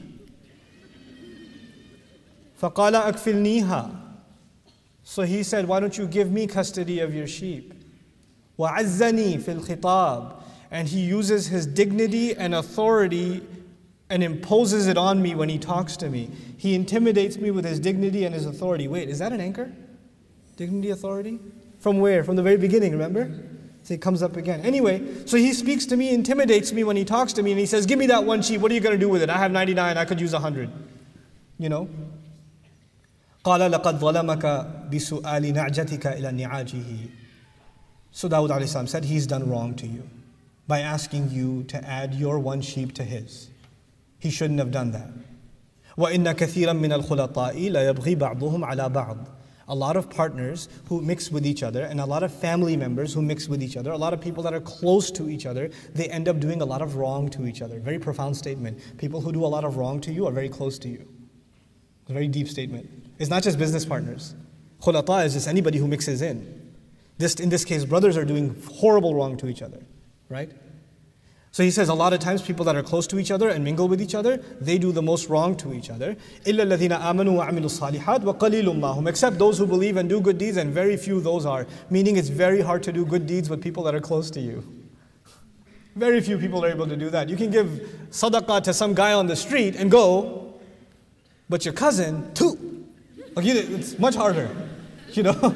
S1: فَقَالَ أَكْفِلْنِيهَا So he said, why don't you give me custody of your sheep? وَعَزَّنِي فِي الْخِطَابِ And he uses his dignity and authority and imposes it on me when he talks to me. He intimidates me with his dignity and his authority. Wait, is that an anchor? Dignity, authority? From where? From the very beginning, remember? So it comes up again. Anyway, so he speaks to me, intimidates me when he talks to me, and he says, give me that one sheep. What are you going to do with it? I have ninety-nine, I could use one hundred. You know? قَالَ لَقَدْ ظَلَمَكَ بِسُؤَالِ نَعْجَتِكَ إِلَى نِعَاجِهِ So Dawud alayhi salam said, he's done wrong to you by asking you to add your one sheep to his. He shouldn't have done that. وَإِنَّ كَثِيرًا مِنَ الْخُلَطَاءِ لَيَبْغِي بَعْضُهُمْ عَلَى بَعْضٍ A lot of partners who mix with each other and a lot of family members who mix with each other, a lot of people that are close to each other, they end up doing a lot of wrong to each other. Very profound statement. People who do a lot of wrong to you are very close to you. A very deep statement. It's not just business partners. Khulata is just anybody who mixes in. This, in this case, brothers are doing horrible wrong to each other. Right? So he says a lot of times people that are close to each other and mingle with each other, they do the most wrong to each other. إِلَّا الَّذِينَ آمَنُوا وَعَمِلُوا الصَّالِحَاتِ وَقَلِيلٌ مَّا هُمْ Except those who believe and do good deeds, and very few those are. Meaning it's very hard to do good deeds with people that are close to you. Very few people are able to do that. You can give sadaqah to some guy on the street and go, but your cousin, too. Like, it's much harder, you know.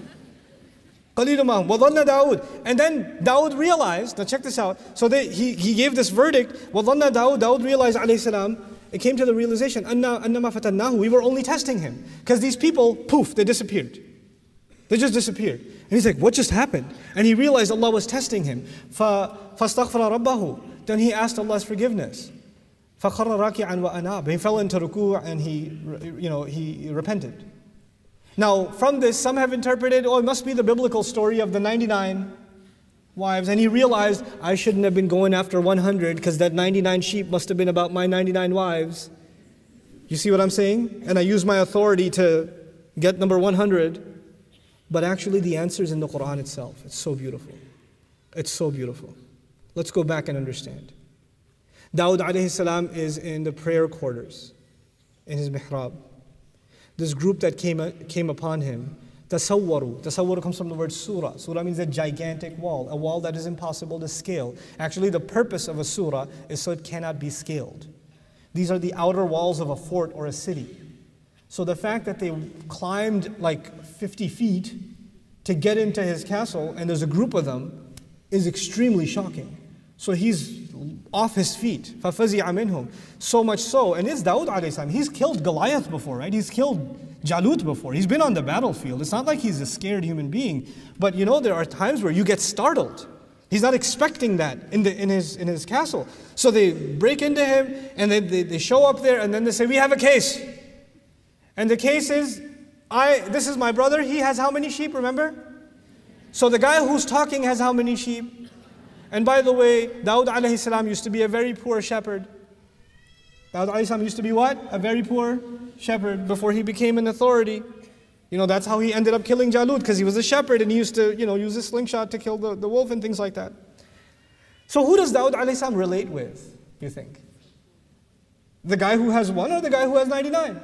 S1: وَظَنَّ دَاوُدْ And then Dawood realized, now check this out, so they, he, he gave this verdict, وَظَنَّ دَاوُدْ Dawood realized, alayhi salam, it came to the realization, أَنَّمَا فَتَنَّاهُ We were only testing him. Because these people, poof, they disappeared. They just disappeared. And he's like, what just happened? And he realized Allah was testing him. فَاسْتَغْفَرَ رَبَّهُ Then he asked Allah's forgiveness. فَخَرَّ رَاكِعًا وَأَنَابَ He fell into ruku' and he, you know, he repented. Now, from this, some have interpreted, oh, it must be the biblical story of the ninety-nine wives. And he realized, I shouldn't have been going after one hundred because that ninety-nine sheep must have been about my ninety-nine wives. You see what I'm saying? And I used my authority to get number one hundred. But actually, the answer is in the Quran itself. It's so beautiful. It's so beautiful. Let's go back and understand. Dawud alayhi salam is in the prayer quarters, in his mihrab. This group that came, came upon him, tasawwaru. Tasawwaru comes from the word surah. Surah means a gigantic wall, a wall that is impossible to scale. Actually, the purpose of a surah is so it cannot be scaled. These are the outer walls of a fort or a city. So the fact that they climbed like fifty feet to get into his castle, and there's a group of them, is extremely shocking. So he's off his feet. فَفَزِعَ مِنْهُمْ. So much so, and it's Dawud alayhi salam. He's killed Goliath before, right? He's killed Jalut before. He's been on the battlefield. It's not like he's a scared human being. But you know, there are times where you get startled. He's not expecting that in, the, in, his, in his castle. So they break into him, and they, they, they show up there, and then they say, we have a case. And the case is, I, this is my brother. He has how many sheep, remember? So the guy who's talking has how many sheep? And by the way, Dawud alayhi salam used to be a very poor shepherd. Dawud alayhi salam used to be what? A very poor shepherd before he became an authority. You know, that's how he ended up killing Jalut, because he was a shepherd and he used to, you know, use a slingshot to kill the, the wolf and things like that. So who does Dawud alayhi salam relate with, you think? The guy who has one or the guy who has ninety-nine?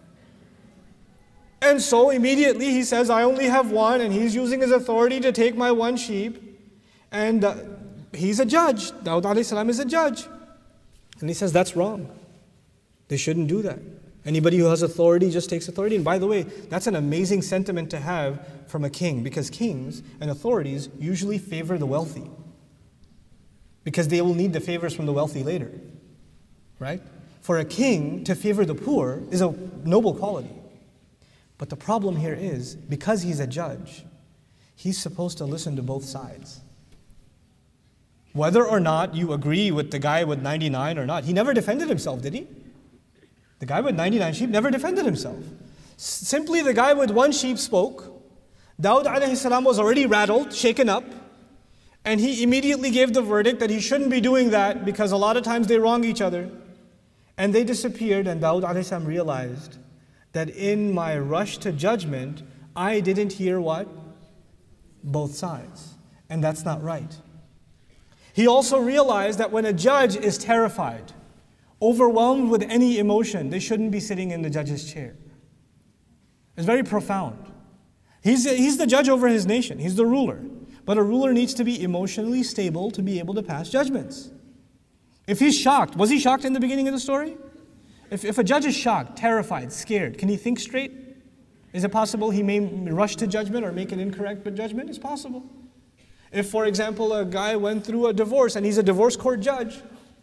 S1: And so immediately he says, I only have one, and he's using his authority to take my one sheep. And uh, he's a judge. Dawud alayhi salam is a judge. And he says, that's wrong. They shouldn't do that. Anybody who has authority just takes authority. And by the way, that's an amazing sentiment to have from a king, because kings and authorities usually favor the wealthy, because they will need the favors from the wealthy later. Right? For a king to favor the poor is a noble quality. But the problem here is, because he's a judge, he's supposed to listen to both sides. Whether or not you agree with the guy with ninety-nine or not, he never defended himself, did he? The guy with ninety-nine sheep never defended himself. Simply the guy with one sheep spoke. Dawud alayhi salam was already rattled, shaken up, and he immediately gave the verdict that he shouldn't be doing that because a lot of times they wrong each other. And they disappeared, and Dawud alayhi salam realized that in my rush to judgment, I didn't hear what? Both sides. And that's not right. He also realized that when a judge is terrified, overwhelmed with any emotion, they shouldn't be sitting in the judge's chair. It's very profound. He's, he's the judge over his nation. He's the ruler. But a ruler needs to be emotionally stable to be able to pass judgments. If he's shocked, was he shocked in the beginning of the story? If, if a judge is shocked, terrified, scared, can he think straight? Is it possible he may rush to judgment or make an incorrect judgment? It's possible. If, for example, a guy went through a divorce and he's a divorce court judge,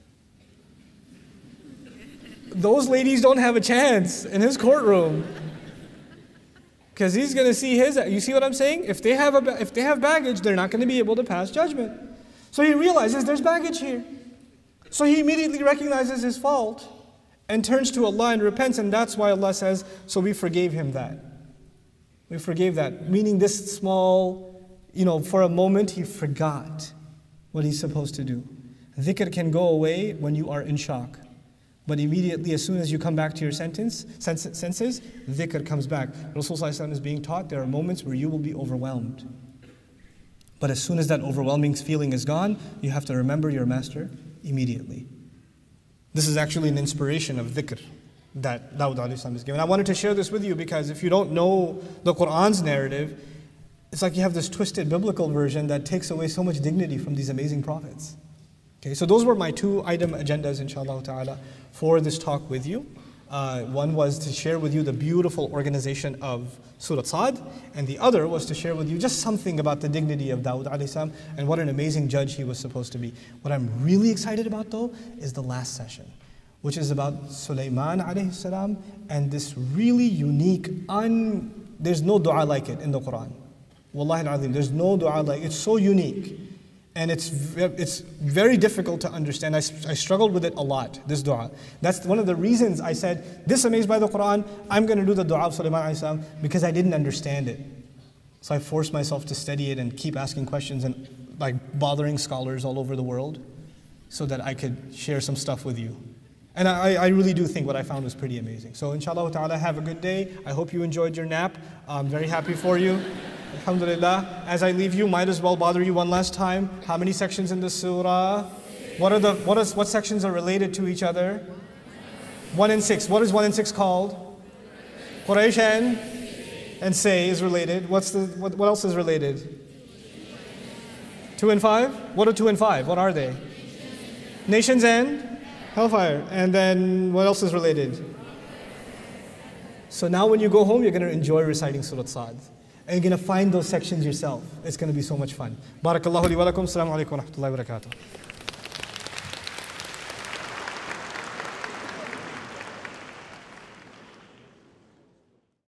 S1: those ladies don't have a chance in his courtroom, because he's going to see his. You see what I'm saying? If they have a, if they have baggage, they're not going to be able to pass judgment. So he realizes there's baggage here. So he immediately recognizes his fault and turns to Allah and repents, and that's why Allah says, so we forgave him that. We forgave that, meaning this small, you know, for a moment he forgot what he's supposed to do. Dhikr can go away when you are in shock. But immediately, as soon as you come back to your sentence, senses, dhikr comes back. Rasulullah is being taught there are moments where you will be overwhelmed. But as soon as that overwhelming feeling is gone, you have to remember your master immediately. This is actually an inspiration of dhikr that Dawud alayhi salam is given. I wanted to share this with you because if you don't know the Qur'an's narrative, it's like you have this twisted biblical version that takes away so much dignity from these amazing prophets. Okay, so those were my two item agendas, inshallah ta'ala, for this talk with you. Uh, one was to share with you the beautiful organization of Surah Sad, and the other was to share with you just something about the dignity of Dawud alayhi salam and what an amazing judge he was supposed to be. What I'm really excited about though is the last session, which is about Sulaiman alayhi salam and this really unique, un, there's no dua like it in the Quran. Wallahi al-azim, there's no dua like it. It's so unique. And it's it's very difficult to understand. I, I struggled with it a lot, this dua. That's one of the reasons I said, this amazed by the Quran, I'm going to do the dua of Sulaiman alayhi salam, because I didn't understand it. So I forced myself to study it and keep asking questions and like bothering scholars all over the world so that I could share some stuff with you. And I, I really do think what I found was pretty amazing. So inshallah ta'ala, have a good day. I hope you enjoyed your nap. I'm very happy for you. Alhamdulillah. As I leave you, might as well bother you one last time. How many sections in this surah? What are the what is what sections are related to each other? One and six. What is one and six called? Quraysh and and Say is related. What's the what, what else is related? Two and five? What are two and five? What are they? Nations and hellfire. And then what else is related? So now when you go home, you're going to enjoy reciting Surah Sa'd. And you're going to find those sections yourself. It's going to be so much fun. Barakallahu li wa lakum. Assalamu alaikum wa rahmatullahi wa barakatuh.